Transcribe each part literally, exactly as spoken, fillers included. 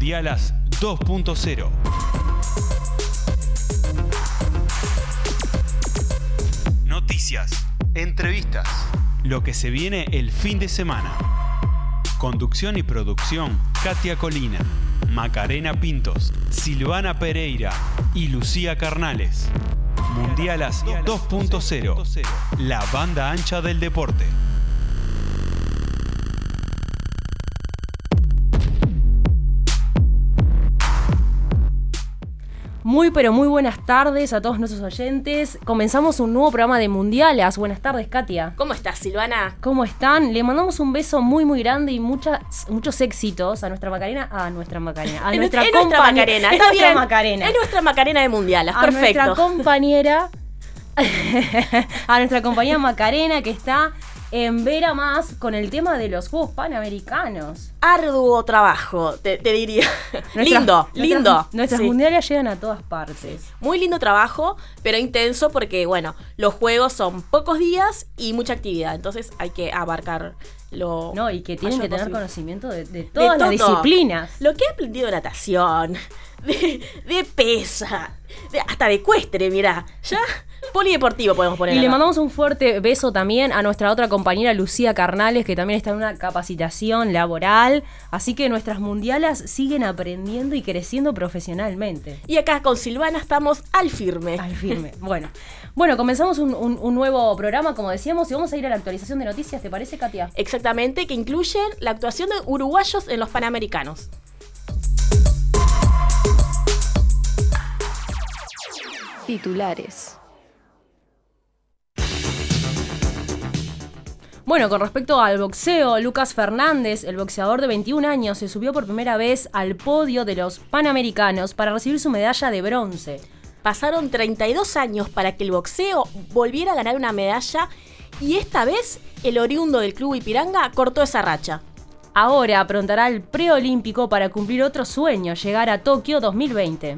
Mundialas dos punto cero. Noticias, entrevistas, lo que se viene el fin de semana. Conducción y producción, Katia Colina, Macarena Pintos, Silvana Pereira y Lucía Carnales. Mundialas dos punto cero, la banda ancha del deporte. Muy pero muy buenas tardes a todos nuestros oyentes. Comenzamos un nuevo programa de Mundialas. Buenas tardes, Katia. ¿Cómo estás, Silvana? ¿Cómo están? Le mandamos un beso muy muy grande y muchas, muchos éxitos a nuestra Macarena. A nuestra Macarena. A es nuestra, es compañ- nuestra Macarena. Es Está nuestra bien. Macarena. Es nuestra Macarena de Mundialas. A Perfecto. nuestra compañera. a nuestra compañera Macarena, que está en Vera Más con el tema de los Juegos Panamericanos. Arduo trabajo, te, te diría. Nuestras, lindo, nuestras, lindo. Nuestras Sí. mundiales llegan a todas partes. Muy lindo trabajo, pero intenso porque, bueno, los juegos son pocos días y mucha actividad. Entonces hay que abarcar lo No, y que tienen mayor que tener posible. conocimiento de, de todas De las todo. disciplinas. Lo que he aprendido de natación, de, de pesa, de, hasta de ecuestre, mirá. Ya, polideportivo podemos poner. Y le acá. mandamos un fuerte beso también a nuestra otra compañera Lucía Carnales, que también está en una capacitación laboral. Así que nuestras mundialas siguen aprendiendo y creciendo profesionalmente. Y acá con Silvana estamos al firme. Al firme. Bueno, bueno, comenzamos un, un, un nuevo programa, como decíamos, y vamos a ir a la actualización de noticias. ¿Te parece, Katia? Exactamente, que incluyen la actuación de uruguayos en los Panamericanos. Titulares. Bueno, con respecto al boxeo, Lucas Fernández, el boxeador de veintiún años, se subió por primera vez al podio de los Panamericanos para recibir su medalla de bronce. Pasaron treinta y dos años para que el boxeo volviera a ganar una medalla y esta vez el oriundo del Club Ipiranga cortó esa racha. Ahora aprontará el preolímpico para cumplir otro sueño, llegar a Tokio dos mil veinte.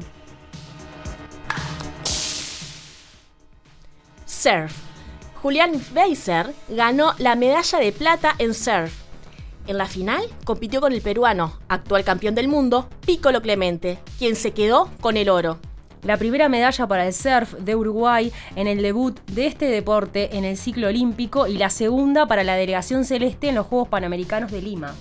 Surf. Julián Weiser ganó la medalla de plata en surf. En la final compitió con el peruano, actual campeón del mundo, Piccolo Clemente, quien se quedó con el oro. La primera medalla para el surf de Uruguay en el debut de este deporte en el ciclo olímpico y la segunda para la delegación celeste en los Juegos Panamericanos de Lima.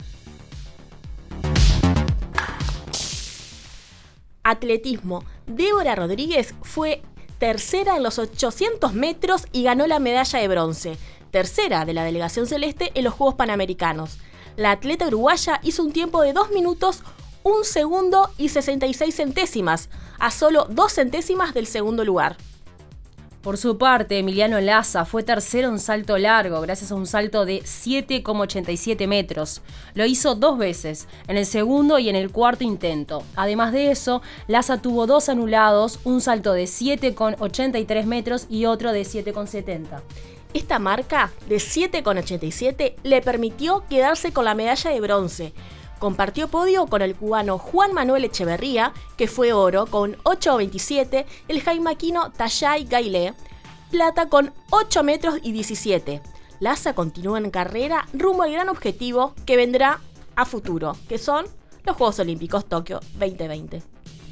Atletismo. Débora Rodríguez fue tercera en los ochocientos metros y ganó la medalla de bronce, tercera de la delegación celeste en los Juegos Panamericanos. La atleta uruguaya hizo un tiempo de dos minutos, un segundo y sesenta y seis centésimas, a solo dos centésimas del segundo lugar. Por su parte, Emiliano Laza fue tercero en salto largo, gracias a un salto de siete coma ochenta y siete metros. Lo hizo dos veces, en el segundo y en el cuarto intento. Además de eso, Laza tuvo dos anulados, un salto de siete coma ochenta y tres metros y otro de siete coma setenta. Esta marca de siete coma ochenta y siete le permitió quedarse con la medalla de bronce. Compartió podio con el cubano Juan Manuel Echeverría, que fue oro con ocho coma veintisiete, el jaimaquino Tayay Gailé, plata con ocho metros y diecisiete. Laza continúa en carrera rumbo al gran objetivo que vendrá a futuro, que son los Juegos Olímpicos Tokio veinte veinte.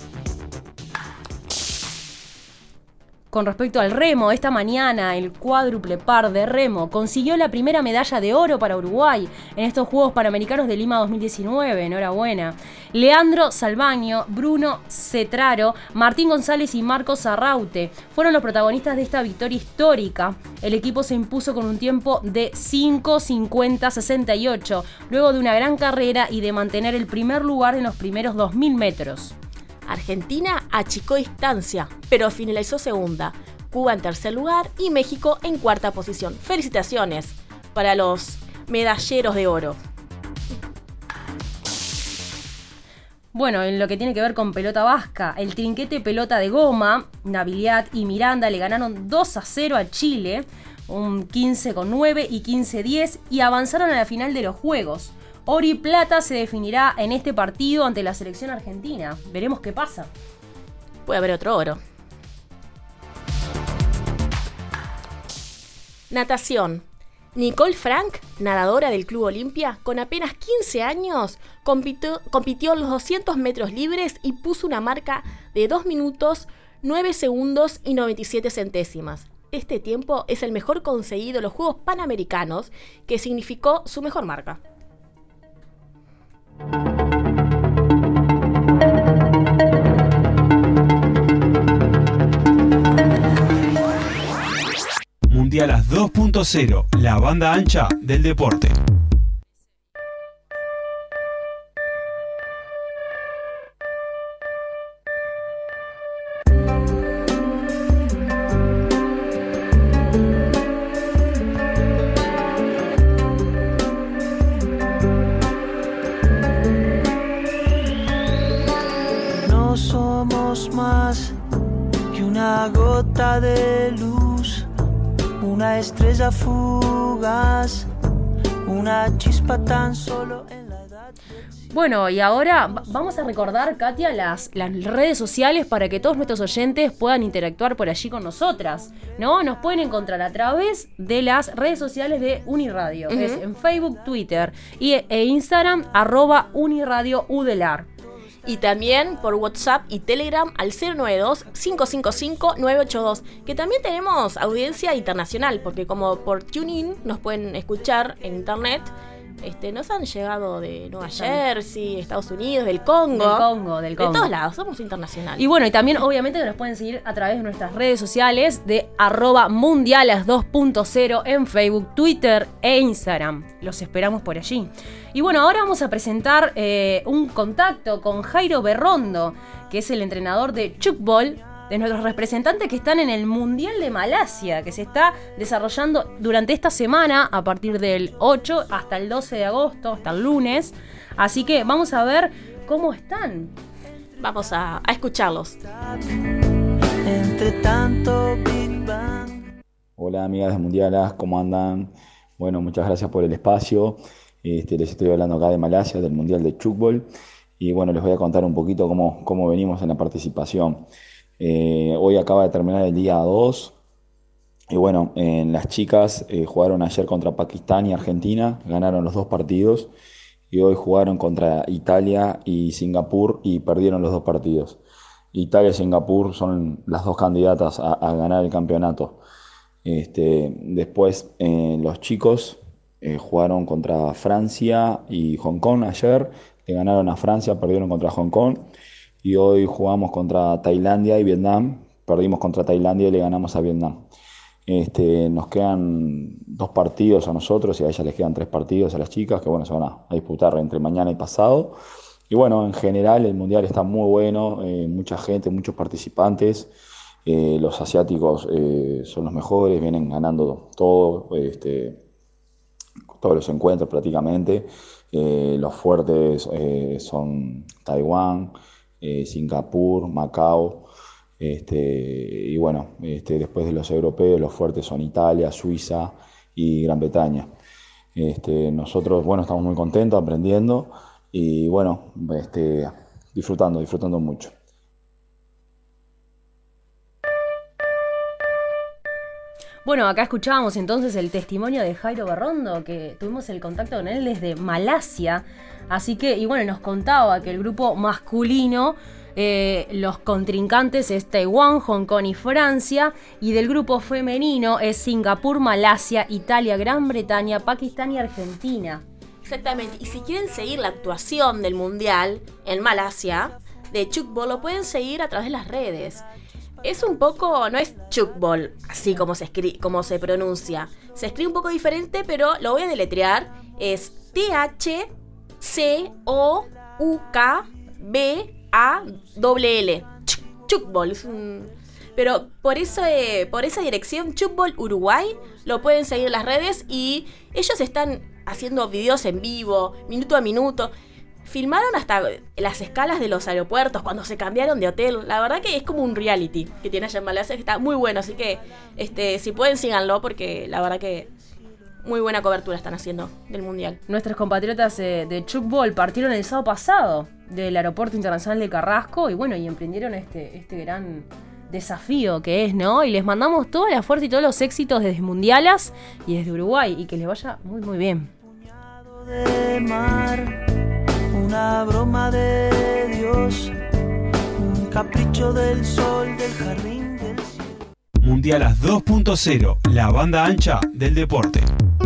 Con respecto al remo, esta mañana el cuádruple par de remo consiguió la primera medalla de oro para Uruguay en estos Juegos Panamericanos de Lima dos mil diecinueve. Enhorabuena. Leandro Salvaño, Bruno Cetraro, Martín González y Marcos Arraute fueron los protagonistas de esta victoria histórica. El equipo se impuso con un tiempo de cinco cincuenta sesenta y ocho, luego de una gran carrera y de mantener el primer lugar en los primeros dos mil metros. Argentina achicó distancia, pero finalizó segunda. Cuba en tercer lugar y México en cuarta posición. Felicitaciones para los medalleros de oro. Bueno, en lo que tiene que ver con pelota vasca, el trinquete pelota de goma, Naviliat y Miranda le ganaron dos a cero a Chile, un quince con nueve y quince diez, y avanzaron a la final de los Juegos. Oro y plata se definirá en este partido ante la selección argentina. Veremos qué pasa. Puede haber otro oro. Natación. Nicole Frank, nadadora del Club Olimpia, con apenas quince años, compitió, compitió en los doscientos metros libres y puso una marca de dos minutos, nueve segundos y noventa y siete centésimas. Este tiempo es el mejor conseguido en los Juegos Panamericanos, que significó su mejor marca. Mundialas dos punto cero, la banda ancha del deporte. No somos más que una gota de luz, una estrella fugaz, una chispa tan solo en la edad. Bueno, y ahora vamos a recordar, Katia, las, las redes sociales para que todos nuestros oyentes puedan interactuar por allí con nosotras, ¿no? Nos pueden encontrar a través de las redes sociales de Uniradio, uh-huh. Es en Facebook, Twitter y, e Instagram, arroba Uniradio Udelar. Y también por WhatsApp y Telegram al cero nueve dos, cinco cinco cinco, nueve ocho dos, que también tenemos audiencia internacional, porque como por TuneIn nos pueden escuchar en internet. Este, nos han llegado de Nueva Jersey, Estados Unidos, del Congo. Del Congo, del Congo. De todos lados, somos internacionales. Y bueno, y también obviamente nos pueden seguir a través de nuestras redes sociales de arroba mundialas dos punto cero en Facebook, Twitter e Instagram. Los esperamos por allí. Y bueno, ahora vamos a presentar eh, un contacto con Jairo Berrondo, que es el entrenador de Chukbol, de nuestros representantes que están en el Mundial de Malasia, que se está desarrollando durante esta semana, a partir del ocho hasta el doce de agosto, hasta el lunes. Así que vamos a ver cómo están. Vamos a, a escucharlos. Entre tanto Big Bang. Hola amigas de Mundialas, ¿cómo andan? Bueno, muchas gracias por el espacio. Este, les estoy hablando acá de Malasia, del Mundial de Chukbol. Y bueno, les voy a contar un poquito cómo, cómo venimos en la participación. Eh, hoy acaba de terminar el día dos y bueno, eh, las chicas eh, jugaron ayer contra Pakistán y Argentina, ganaron los dos partidos y hoy jugaron contra Italia y Singapur y perdieron los dos partidos. Italia y Singapur son las dos candidatas a, a ganar el campeonato. Este, después eh, los chicos eh, jugaron contra Francia y Hong Kong ayer, le ganaron a Francia, perdieron contra Hong Kong. Y hoy jugamos contra Tailandia y Vietnam, perdimos contra Tailandia y le ganamos a Vietnam. Este, nos quedan dos partidos a nosotros y a ellas les quedan tres partidos a las chicas, que bueno, se van a, a disputar entre mañana y pasado. Y bueno, en general el Mundial está muy bueno, eh, mucha gente, muchos participantes. Eh, los asiáticos eh, son los mejores, vienen ganando todo, este, todos los encuentros prácticamente. Eh, los fuertes eh, son Taiwán, Eh, Singapur, Macao, este, y bueno, este, después de los europeos, los fuertes son Italia, Suiza y Gran Bretaña. Este, nosotros, bueno, estamos muy contentos, aprendiendo y bueno, este, disfrutando, disfrutando mucho. Bueno, acá escuchábamos entonces el testimonio de Jairo Berrondo, que tuvimos el contacto con él desde Malasia. Así que, y bueno, nos contaba que el grupo masculino, eh, los contrincantes es Taiwán, Hong Kong y Francia, y del grupo femenino es Singapur, Malasia, Italia, Gran Bretaña, Pakistán y Argentina. Exactamente, y si quieren seguir la actuación del Mundial en Malasia, de Chukbol, lo pueden seguir a través de las redes. Es un poco, no es Chukbol, así como se, escri- como se pronuncia. Se escribe un poco diferente, pero lo voy a deletrear. Es T H C O U K B A L L. Chukbol. Es un... Pero por, eso, eh, por esa dirección, Chukbol Uruguay, lo pueden seguir en las redes y ellos están haciendo videos en vivo, minuto a minuto. Filmaron hasta las escalas de los aeropuertos cuando se cambiaron de hotel. La verdad que es como un reality que tiene allá en Malasia, que está muy bueno. Así que este, si pueden, síganlo, porque la verdad que muy buena cobertura están haciendo del Mundial. Nuestros compatriotas eh, de Chukbol partieron el sábado pasado del Aeropuerto Internacional de Carrasco y bueno, y emprendieron este, este gran desafío que es, ¿no? Y les mandamos toda la fuerza y todos los éxitos desde Mundialas y desde Uruguay, y que les vaya muy muy bien. De mar, una broma de Dios, un capricho del sol, del jardín, del cielo. Mundialas dos punto cero, la banda ancha del deporte.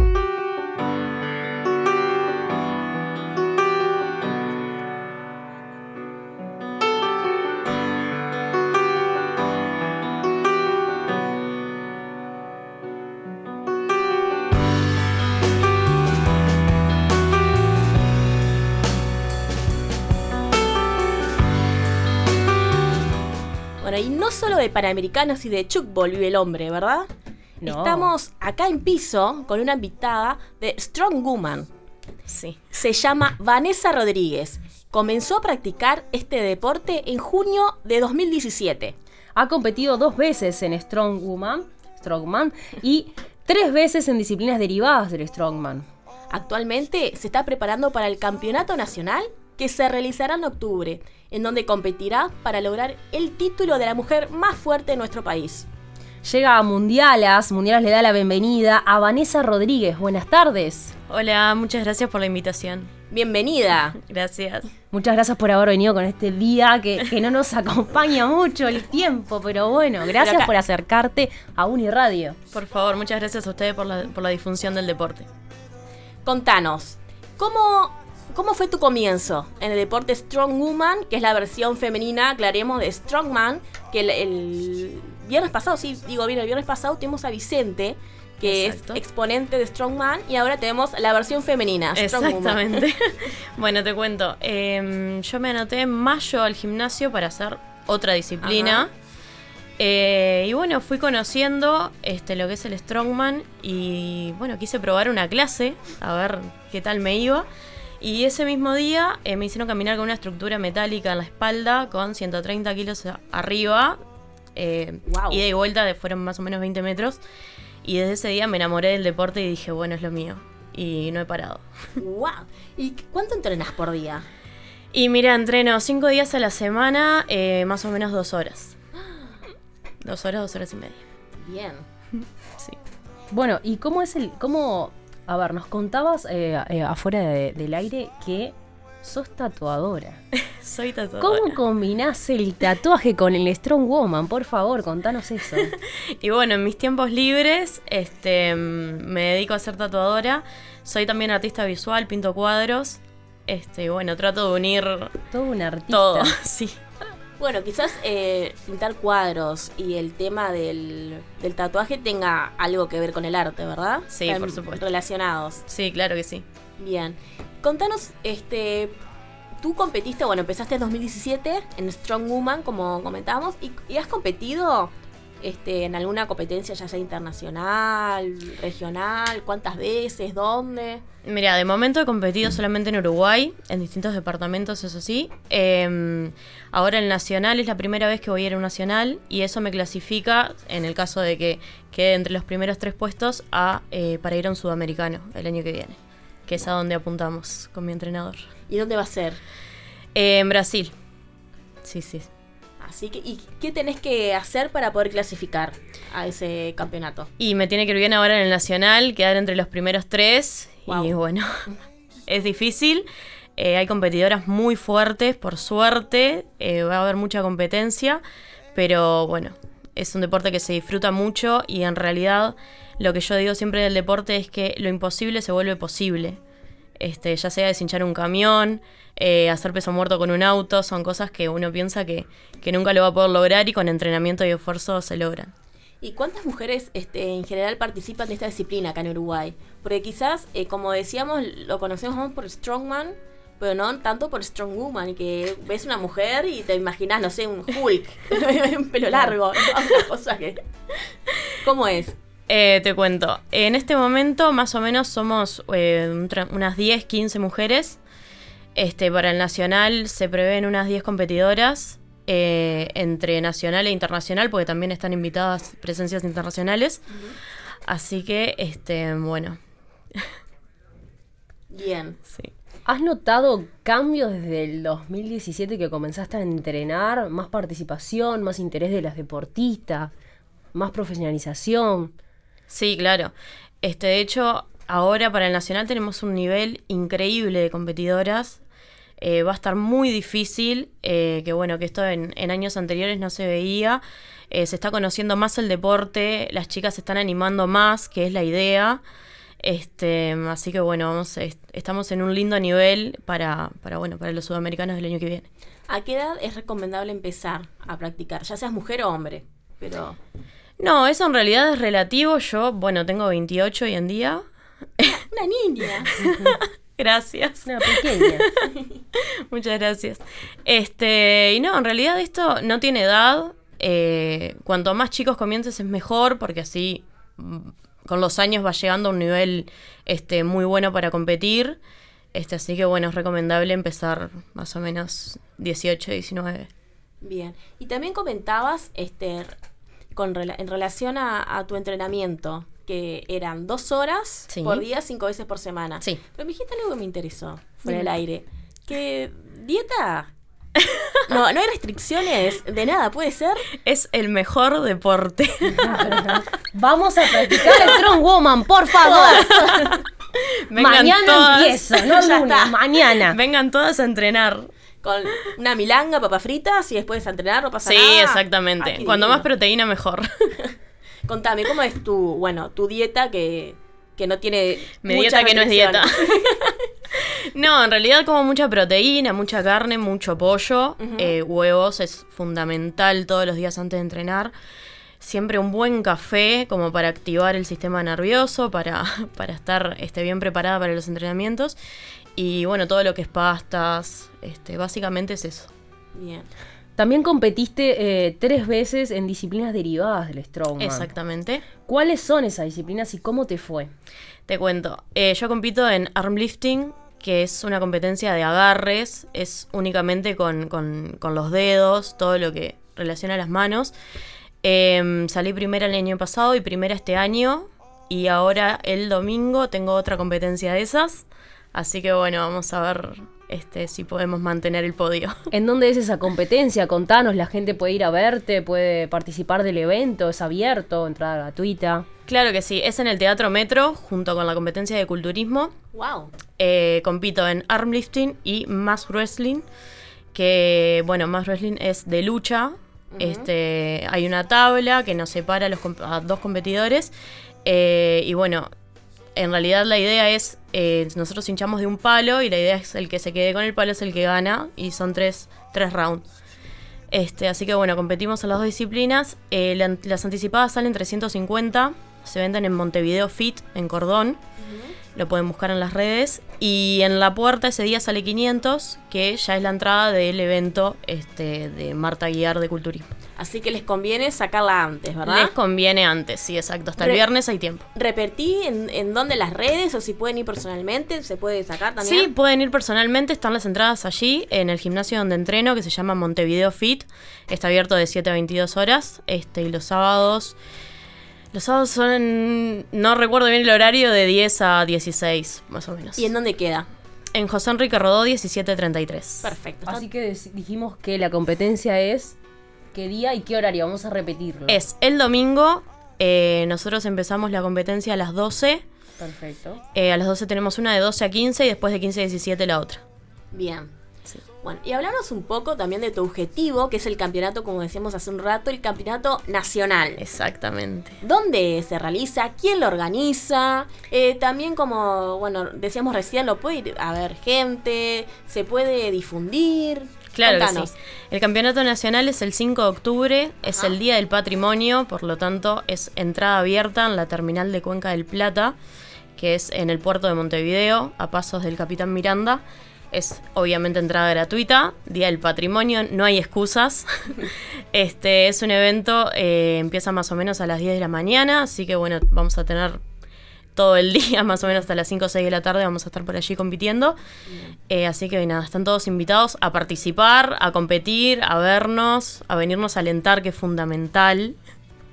Y no solo de Panamericanos y de Chukbol vive el hombre, ¿verdad? No. Estamos acá en piso con una invitada de Strong Woman. Sí. Se llama Vanessa Rodríguez. Comenzó a practicar este deporte en junio de dos mil diecisiete. Ha competido dos veces en Strongwoman, Strongman y tres veces en disciplinas derivadas del Strongman. Actualmente se está preparando para el campeonato nacional que se realizará en octubre, en donde competirá para lograr el título de la mujer más fuerte de nuestro país. Llega a Mundialas, Mundialas le da la bienvenida a Vanessa Rodríguez. Buenas tardes. Hola, muchas gracias por la invitación. Bienvenida. Gracias. Muchas gracias por haber venido con este día que, que no nos acompaña mucho el tiempo, pero bueno, gracias acá... por acercarte a Uniradio. Por favor, muchas gracias a ustedes por la, por la difusión del deporte. Contanos, ¿cómo, ¿cómo fue tu comienzo en el deporte Strong Woman, que es la versión femenina, aclaremos, de Strongman? Que el, el viernes pasado, sí, digo bien, el viernes pasado tuvimos a Vicente, que Exacto. es exponente de Strongman, y ahora tenemos la versión femenina, Strong Exactamente. Bueno, te cuento. Eh, yo me anoté en mayo al gimnasio para hacer otra disciplina. Eh, y bueno, fui conociendo este, lo que es el Strongman y bueno, quise probar una clase, a ver qué tal me iba. Y ese mismo día eh, me hicieron caminar con una estructura metálica en la espalda con ciento treinta kilos arriba. Eh, wow. Ida y vuelta de, fueron más o menos veinte metros. Y desde ese día me enamoré del deporte y dije, bueno, es lo mío. Y no he parado. ¡Wow! ¿Y cuánto entrenas por día? Y mira, entreno cinco días a la semana, eh, más o menos dos horas. Dos horas, dos horas y media. Bien. Sí. Bueno, ¿y cómo es el...? cómo A ver, nos contabas eh, eh, afuera de, del aire que sos tatuadora. Soy tatuadora. ¿Cómo combinás el tatuaje con el Strong Woman? Por favor, contanos eso. Y bueno, en mis tiempos libres este, me dedico a ser tatuadora. Soy también artista visual, pinto cuadros. Este, bueno, trato de unir todo un artista. Todo, sí. Bueno, quizás eh, pintar cuadros y el tema del, del tatuaje tenga algo que ver con el arte, ¿verdad? Sí, Están por supuesto. Relacionados. Sí, claro que sí. Bien. Contanos, este, tú competiste, bueno, empezaste en dos mil diecisiete en Strong Woman, como comentábamos, y, y has competido este, en alguna competencia, ya sea internacional, regional, ¿cuántas veces? ¿Dónde? Mira, de momento he competido solamente en Uruguay, en distintos departamentos, eso sí. Eh, ahora el nacional es la primera vez que voy a ir a un nacional y eso me clasifica, en el caso de que quede entre los primeros tres puestos, a eh, para ir a un sudamericano el año que viene, que es a donde apuntamos con mi entrenador. ¿Y dónde va a ser? Eh, en Brasil. Sí, sí. Así que, ¿y qué tenés que hacer para poder clasificar a ese campeonato? Y me tiene que ir bien ahora en el nacional, quedar entre los primeros tres. Wow. Y bueno, es difícil. Eh, hay competidoras muy fuertes, por suerte. Eh, va a haber mucha competencia. Pero bueno, es un deporte que se disfruta mucho. Y en realidad, lo que yo digo siempre del deporte es que lo imposible se vuelve posible. Este, ya sea deshinchar un camión, eh, hacer peso muerto con un auto, son cosas que uno piensa que, que nunca lo va a poder lograr y con entrenamiento y esfuerzo se logran. ¿Y cuántas mujeres este, en general participan de esta disciplina acá en Uruguay? Porque quizás, eh, como decíamos, lo conocemos más por Strongman, pero no tanto por Strong Woman, que ves una mujer y te imaginas, no sé, un Hulk, un pelo largo, ¿no? Una cosa que... ¿Cómo es? Eh, te cuento, en este momento más o menos somos eh, unas diez, quince mujeres. Este, para el nacional se prevén unas diez competidoras, eh, entre nacional e internacional, porque también están invitadas presencias internacionales. Uh-huh. Así que, este, bueno. Bien. Sí. ¿Has notado cambios desde el dos mil diecisiete que comenzaste a entrenar? ¿Más participación, más interés de las deportistas, más profesionalización? Sí, claro. Este, de hecho, ahora para el Nacional tenemos un nivel increíble de competidoras. Eh, va a estar muy difícil, eh, que bueno, que esto en, en años anteriores no se veía. Eh, se está conociendo más el deporte, las chicas se están animando más, que es la idea. Este, así que bueno, vamos, est- estamos en un lindo nivel para, para, bueno, para los sudamericanos del año que viene. ¿A qué edad es recomendable empezar a practicar? Ya seas mujer o hombre, pero... No, eso en realidad es relativo. Yo, bueno, tengo veintiocho hoy en día. Una niña. Gracias. Una pequeña. Muchas gracias. Este, y no, en realidad esto no tiene edad. Eh, cuanto más chicos comiences es mejor, porque así mm, con los años vas llegando a un nivel este, muy bueno para competir. Este, así que bueno, es recomendable empezar más o menos dieciocho, diecinueve. Bien. Y también comentabas, este, con rela- en relación a, a tu entrenamiento, que eran dos horas Sí. por día, cinco veces por semana. Sí. Pero me dijiste algo que me interesó, fuera del Dime. aire. Que dieta... No, no hay restricciones de nada, ¿puede ser? Es el mejor deporte. Vamos a practicar el Strong Woman, por favor. Vengan Mañana todas. empiezo, no Ya lunes, está. mañana. Vengan todas a entrenar. Con una milanga, papas fritas y después a entrenar, no pasa Sí, nada. exactamente. Ay, qué Cuando divino. más proteína, mejor. Contame, ¿cómo es tu, bueno, tu dieta que, que no tiene Mi muchas dieta que no es dieta. restricciones? No, en realidad como mucha proteína, mucha carne, mucho pollo, Ujú. eh, huevos, es fundamental todos los días antes de entrenar. Siempre un buen café como para activar el sistema nervioso, para, para estar este, bien preparada para los entrenamientos. Y bueno, todo lo que es pastas, este, básicamente es eso. Bien. También competiste eh, tres veces en disciplinas derivadas del Strongman. Exactamente. ¿Cuáles son esas disciplinas y cómo te fue? Te cuento, eh, yo compito en arm lifting, que es una competencia de agarres, es únicamente con, con, con los dedos, todo lo que relaciona a las manos. Eh, salí primera el año pasado y primera este año, y ahora el domingo tengo otra competencia de esas, así que bueno, vamos a ver este, si podemos mantener el podio. ¿En dónde es esa competencia? Contanos, la gente puede ir a verte, puede participar del evento, es abierto, entrada gratuita. Claro que sí, es en el Teatro Metro, junto con la competencia de culturismo. Wow. Eh, compito en arm lifting y mass wrestling, que bueno, mass wrestling es de lucha. Ujú. Este, hay una tabla que nos separa a, los, comp- a dos competidores, eh, y bueno, en realidad la idea es, eh, nosotros hinchamos de un palo y la idea es el que se quede con el palo es el que gana, y son tres, tres rounds. Este, así que bueno, competimos en las dos disciplinas. Eh, la- las anticipadas salen trescientos cincuenta, se venden en Montevideo Fit, en Cordón. Lo pueden buscar en las redes. Y en la puerta ese día sale quinientos, que ya es la entrada del evento este, de Marta Guiar de Culturismo. Así que les conviene sacarla antes, ¿verdad? Les conviene antes, sí, exacto. Hasta el Re- viernes hay tiempo. Repetí en, en dónde las redes, o si pueden ir personalmente, se puede sacar también. Sí, pueden ir personalmente, están las entradas allí, en el gimnasio donde entreno, que se llama Montevideo Fit. Está abierto de siete a veintidós horas. Este, y los sábados... Los sábados son... No recuerdo bien el horario, de diez a dieciséis, más o menos. ¿Y en dónde queda? En José Enrique Rodó, diecisiete treinta y tres. Perfecto. Así que dec- dijimos que la competencia es qué día y qué horario, vamos a repetirlo. Es el domingo, eh, nosotros empezamos la competencia a las doce. Perfecto. Eh, a las doce tenemos una de doce a quince y después de quince a diecisiete la otra. Bien. Bueno, y hablarnos un poco también de tu objetivo, que es el campeonato, como decíamos hace un rato, el campeonato nacional. Exactamente. ¿Dónde se realiza? ¿Quién lo organiza? Eh, también, como bueno decíamos recién, lo puede ir a ver gente, se puede difundir. Claro que Contanos. sí. El campeonato nacional es el cinco de octubre, es Ajá. el Día del Patrimonio, por lo tanto es entrada abierta en la terminal de Cuenca del Plata, que es en el puerto de Montevideo, a pasos del Capitán Miranda. Es obviamente entrada gratuita, Día del Patrimonio, no hay excusas. Este es un evento, eh, empieza más o menos a las diez de la mañana, así que bueno, vamos a tener todo el día, más o menos hasta las cinco o seis de la tarde, vamos a estar por allí compitiendo. Eh, así que nada, están todos invitados a participar, a competir, a vernos, a venirnos a alentar, que es fundamental.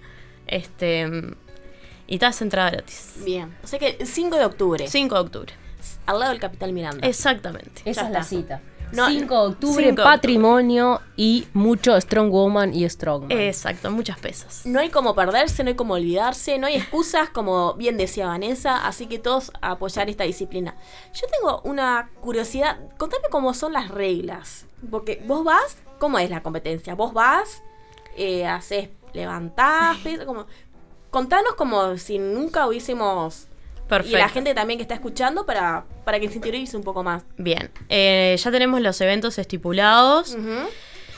Este y está, es entrada gratis. Bien. O sea que el cinco de octubre. cinco de octubre. al lado del Capitán Miranda. Exactamente. Esa Ya es la está. cita. No, cinco de octubre, cinco. patrimonio y mucho Strong Woman y Strongman. Exacto, muchas pesas. No hay como perderse, no hay como olvidarse, no hay excusas, como bien decía Vanessa, así que todos a apoyar esta disciplina. Yo tengo una curiosidad, contame cómo son las reglas, porque vos vas, ¿cómo es la competencia? Vos vas, eh, haces, levantás, pesas, como... Contanos como si nunca hubiésemos... Perfecto. Y la gente también que está escuchando para, para que se interiorice un poco más. Bien, eh, ya tenemos los eventos estipulados. Ujú.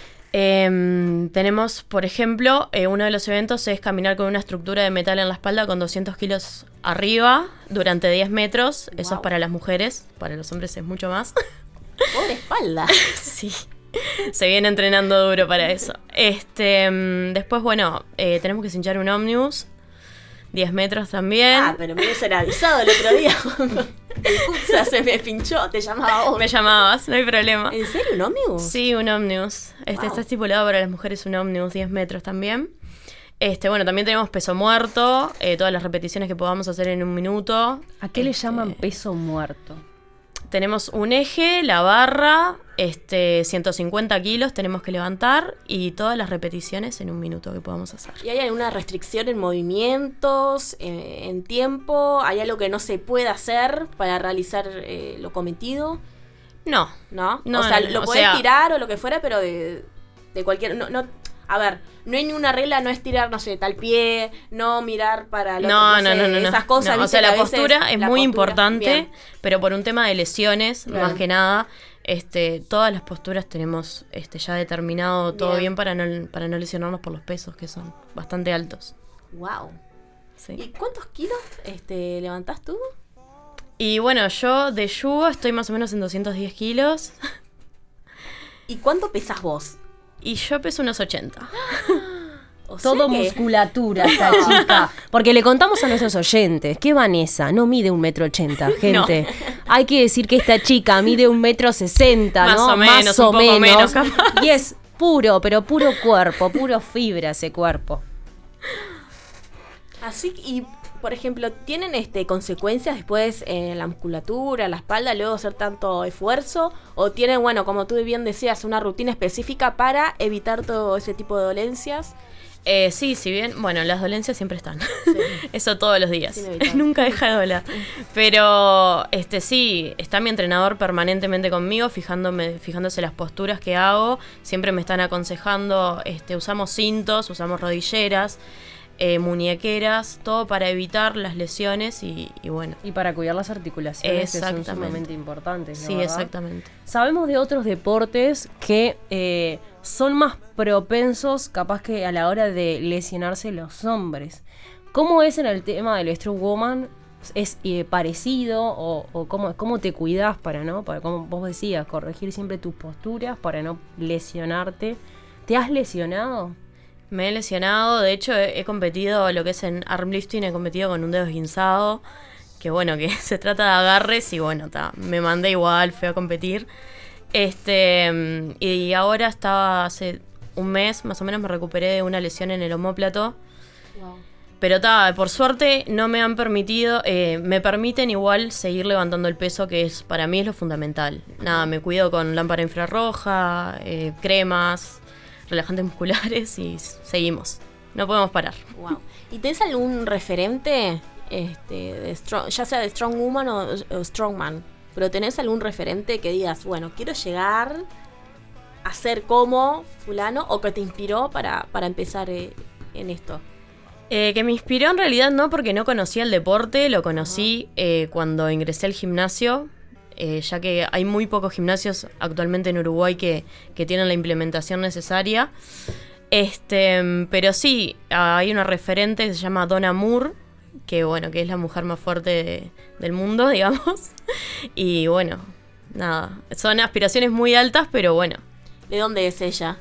Eh, tenemos, por ejemplo, eh, uno de los eventos es caminar con una estructura de metal en la espalda con doscientos kilos arriba durante diez metros. Eso es Wow. para las mujeres, para los hombres es mucho más. Pobre espalda. Sí, se viene entrenando duro para eso. Este, mm, después, bueno, eh, tenemos que cinchar un ómnibus, diez metros también. Ah, pero me hubiesen avisado el otro día cuando el Cutsa se me pinchó, te llamaba vos. Me llamabas, no hay problema. ¿En serio un ómnibus? Sí, un ómnibus. Este Wow. está estipulado para las mujeres un ómnibus, diez metros también. Este, bueno, también tenemos peso muerto, eh, todas las repeticiones que podamos hacer en un minuto. ¿A qué le Este, llaman peso muerto? Tenemos un eje, la barra, este, ciento cincuenta kilos tenemos que levantar y todas las repeticiones en un minuto que podamos hacer. ¿Y hay alguna restricción en movimientos, eh, en tiempo? ¿Hay algo que no se puede hacer para realizar eh, lo cometido? No, ¿No? No, o sea, no, no, lo o podés sea- tirar o lo que fuera, pero de, de cualquier... No, no, a ver, no hay ninguna regla, no es tirar, no sé, tal pie, no mirar para el otro, no, no, no, sé, no, no, no. esas cosas. No, o viste, sea, que la a veces postura es la muy postura- importante, bien. pero por un tema de lesiones, Claro. más que nada, este, todas las posturas tenemos este, ya determinado todo Bien. bien, para, no, para no lesionarnos por los pesos, que son bastante altos. Wow. Sí. ¿Y cuántos kilos este, levantás tú? Y bueno, yo de yugo estoy más o menos en doscientos diez kilos ¿Y cuánto pesas vos? y yo peso unos ochenta. O sea Todo que- musculatura esta chica. Porque le contamos a nuestros oyentes que Vanessa no mide un metro ochenta, gente. Hay que decir que esta chica mide un metro sesenta, Más ¿no? o menos, Más un o poco menos. menos, capaz. Y es puro, pero puro cuerpo, puro fibra ese cuerpo. Así que, y por ejemplo, ¿tienen este consecuencias después en la musculatura, la espalda, luego de hacer tanto esfuerzo? ¿O tienen, bueno, como tú bien decías, una rutina específica para evitar todo ese tipo de dolencias? Eh, sí, si bien, bueno, las dolencias siempre están. Eso todos los días. Es inevitable. Nunca deja de doler. Pero, este, sí, está mi entrenador permanentemente conmigo, fijándome, fijándose las posturas que hago. Siempre me están aconsejando, este, usamos cintos, usamos rodilleras, eh, muñequeras, todo para evitar las lesiones y, y bueno. Y para cuidar las articulaciones, que son Exactamente. sumamente importantes, ¿no? Sí, ¿verdad? exactamente. Sabemos de otros deportes que eh, son más propensos, capaz que a la hora de lesionarse los hombres. ¿Cómo es en el tema del Strongwoman? ¿Es eh, parecido? ¿O, o cómo, cómo te cuidas para, no? Para, como vos decías, corregir siempre tus posturas para no lesionarte? ¿Te has lesionado? Me he lesionado, de hecho he, he competido lo que es en armlifting, he competido con un dedo esguinzado, que bueno, que se trata de agarres y bueno, ta, me mandé igual, fui a competir. Este, y ahora estaba hace un mes, más o menos me recuperé de una lesión en el omóplato. Wow. Pero ta, por suerte no me han permitido, eh, me permiten igual seguir levantando el peso, que es para mí es lo fundamental. Nada, me cuido con lámpara infrarroja, eh, cremas, relajantes musculares y seguimos. No podemos parar. Wow. ¿Y tenés algún referente, este, de strong, ya sea de Strongwoman o, o Strongman? Pero tenés algún referente que digas, bueno, quiero llegar a ser como fulano, o que te inspiró para, para empezar eh, en esto? Eh, que me inspiró en realidad no, porque no conocía el deporte, lo conocí eh, cuando ingresé al gimnasio, eh, ya que hay muy pocos gimnasios actualmente en Uruguay que, que tienen la implementación necesaria. Este, pero sí, hay una referente que se llama Donna Moore, que bueno, que es la mujer más fuerte de- del mundo, digamos. Y bueno, nada, son aspiraciones muy altas, pero bueno. ¿De dónde es ella?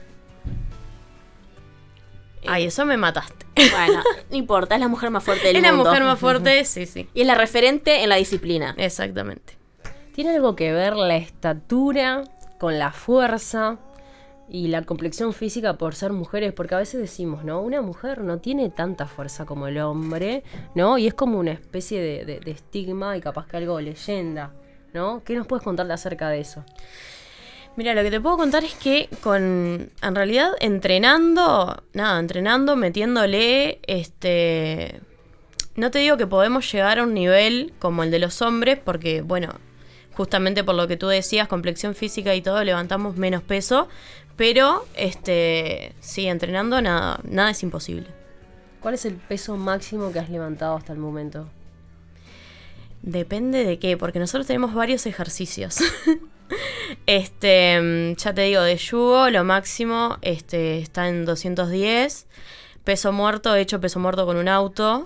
Ay, eso me mataste. Bueno, no importa, es la mujer más fuerte del Es la mundo. mujer más fuerte, sí, sí. Y es la referente en la disciplina. Exactamente. ¿Tiene algo que ver la estatura con la fuerza y la complexión física por ser mujeres? Porque a veces decimos, ¿no? Una mujer no tiene tanta fuerza como el hombre, ¿no? Y es como una especie de, de- de estigma y capaz que algo leyenda. ¿no? ¿Qué nos puedes contar acerca de eso? Mira, lo que te puedo contar es que con, en realidad, entrenando, nada, entrenando, metiéndole, este, no te digo que podemos llegar a un nivel como el de los hombres, porque, bueno, justamente por lo que tú decías, complexión física y todo, levantamos menos peso, pero, este, sí, entrenando nada, nada es imposible. ¿Cuál es el peso máximo que has levantado hasta el momento? Depende de qué, porque nosotros tenemos varios ejercicios. Este, ya te digo, de yugo lo máximo este, está en doscientos diez. Peso muerto, he hecho peso muerto con un auto,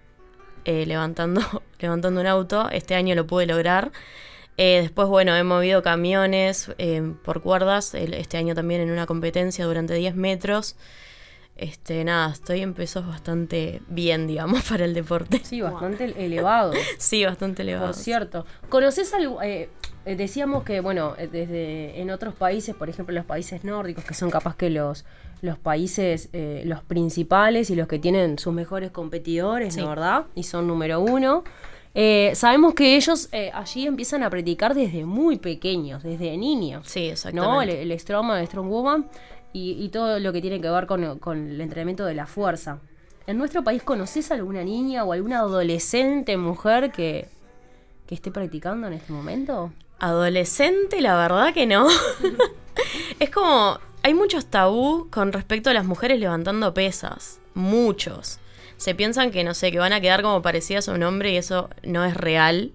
eh, levantando, levantando un auto. Este año lo pude lograr. Eh, después, bueno, he movido camiones eh, por cuerdas. El, este año también en una competencia durante diez metros. Este, nada, estoy en pesos bastante bien, digamos, para el deporte. Sí, bastante wow. elevado. Sí, bastante elevado. Por cierto. ¿Conoces algo? Eh, decíamos que, bueno, desde en otros países, por ejemplo, los países nórdicos, que son capaz que los, los países, eh, los principales y los que tienen sus mejores competidores, sí. ¿no, verdad? Y son número uno. Eh, sabemos que ellos eh, allí empiezan a practicar desde muy pequeños, desde niños. Sí, exactamente. ¿No? El, el Strongman, el Strongwoman. Y, y todo lo que tiene que ver con, con el entrenamiento de la fuerza. ¿En nuestro país conoces alguna niña o alguna adolescente mujer que, que esté practicando en este momento? Adolescente, la verdad que no. Es como, hay muchos tabú con respecto a las mujeres levantando pesas. Muchos. Se piensan que, no sé, que van a quedar como parecidas a un hombre y eso no es real.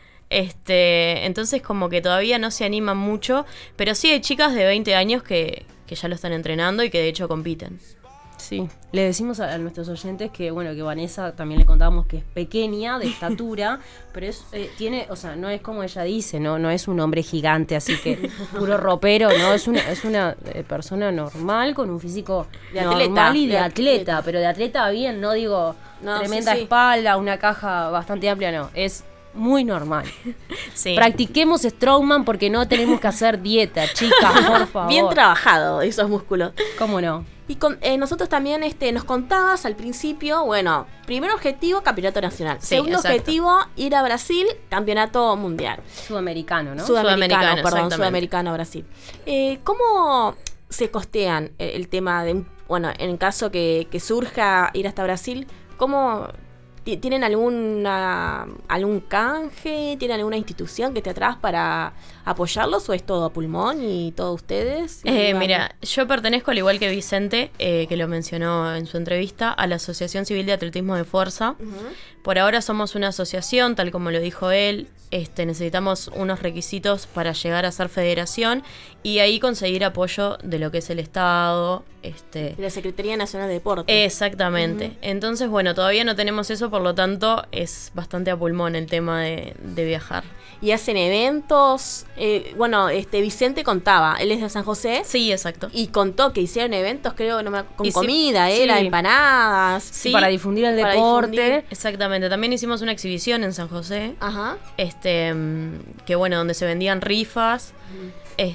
Este, entonces como que todavía no se animan mucho. Pero sí hay chicas de veinte años que... que ya lo están entrenando y que de hecho compiten. Sí, le decimos a, a nuestros oyentes que, bueno, que Vanessa también le contábamos que es pequeña, de estatura, pero es eh, tiene, o sea, no es como ella dice, no no es un hombre gigante, así que puro ropero, no, es una es una eh, persona normal, con un físico de normal atleta, y de, de atleta, atleta, pero de atleta bien, no digo no, tremenda sí, sí. espalda, una caja bastante amplia, no, es muy normal. Sí. Practiquemos Strongman porque no tenemos que hacer dieta, chicas, por favor. Bien trabajado esos músculos. ¿Cómo no? Y con, eh, nosotros también este, nos contabas al principio, bueno, primer objetivo, campeonato nacional. Sí, Segundo exacto. objetivo, ir a Brasil, campeonato mundial. Sudamericano, ¿no? Sudamericano, Sudamericano, perdón, sudamericano, Brasil. Eh, ¿Cómo se costean el, el tema de, bueno, en caso que, que surja ir hasta Brasil, cómo... ¿Tienen alguna algún canje? ¿Tienen alguna institución que esté atrás para apoyarlos? ¿O es todo a pulmón y todos ustedes? Eh, mira, yo pertenezco, al igual que Vicente, eh, que lo mencionó en su entrevista, a la Asociación Civil de Atletismo de Fuerza. Uh-huh. Por ahora somos una asociación, tal como lo dijo él. Este, necesitamos unos requisitos para llegar a ser federación y ahí conseguir apoyo de lo que es el Estado. Este, de la Secretaría Nacional de Deporte. Exactamente. Uh-huh. Entonces, bueno, todavía no tenemos eso, por lo tanto es bastante a pulmón el tema de, de viajar. Y hacen eventos, eh, bueno, este Vicente contaba, él es de San José. Sí, exacto. Y contó que hicieron eventos, creo, no me, con y comida, sí, era sí. empanadas. Sí, para difundir el para deporte. Difundir. Exactamente, también hicimos una exhibición en San José. Ajá. Este, que bueno, donde se vendían rifas, uh-huh.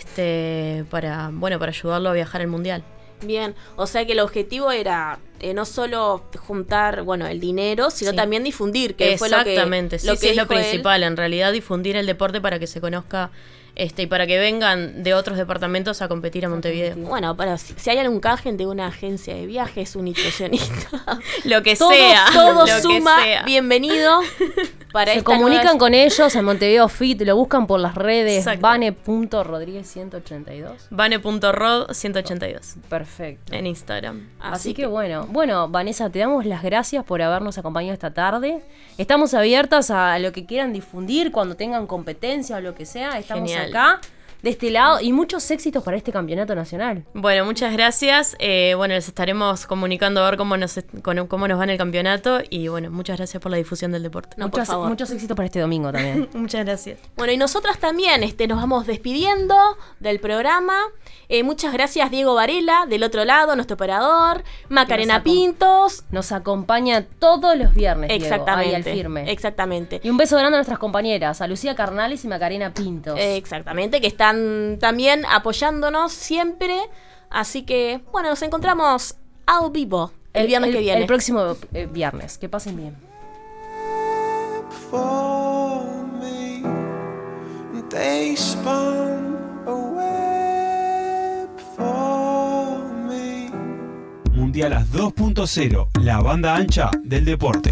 este, para, bueno, para ayudarlo a viajar al mundial. Bien, o sea que el objetivo era eh, no solo juntar, bueno, el dinero, sino sí. también difundir, que fue lo que Exactamente, sí, lo que sí, es lo él. principal, en realidad difundir el deporte para que se conozca este y para que vengan de otros departamentos a competir a Montevideo. Bueno, para si, si hay algún canje de una agencia de viajes, un nutricionista, lo que todo, sea, todo lo suma, que sea. Bienvenido. Para se comunican nueva... con ellos en Montevideo Fit, lo buscan por las redes vane punto rodríguez ciento ochenta y dos. vane punto rod ciento ochenta y dos. Perfecto. En Instagram. Así, Así que, que bueno, bueno, Vanessa, te damos las gracias por habernos acompañado esta tarde. Estamos abiertas a lo que quieran difundir cuando tengan competencia o lo que sea. Estamos Genial. acá. De este lado, y muchos éxitos para este campeonato nacional. Bueno, muchas gracias. Eh, bueno, les estaremos comunicando a ver cómo nos, cómo nos va en el campeonato. Y bueno, muchas gracias por la difusión del deporte. No, muchos, muchos éxitos para este domingo también. Muchas gracias. Bueno, y nosotras también este, nos vamos despidiendo del programa. Eh, muchas gracias, Diego Varela, del otro lado, nuestro operador. Macarena nos Pintos. Nos acompaña todos los viernes, Exactamente. Diego, ahí al firme. Exactamente. Y un beso grande a nuestras compañeras, a Lucía Carnales y Macarena Pintos. Eh, exactamente, que están también apoyándonos siempre. Así que, bueno, nos encontramos al vivo el, el viernes el, que viene. El próximo eh, viernes. Que pasen bien. They spun a web for me. Mundialas dos punto cero, la banda ancha del deporte.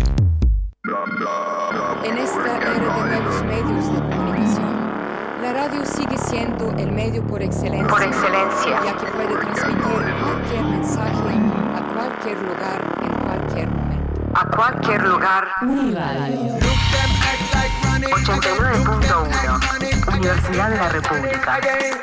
En esta era de nuevos medios de comunicación, la radio sigue siendo el medio por excelencia, por excelencia, ya que puede transmitir cualquier mensaje a cualquier lugar en cualquier momento. A cualquier lugar. Uniradio. ochenta y nueve punto uno, Universidad de la República.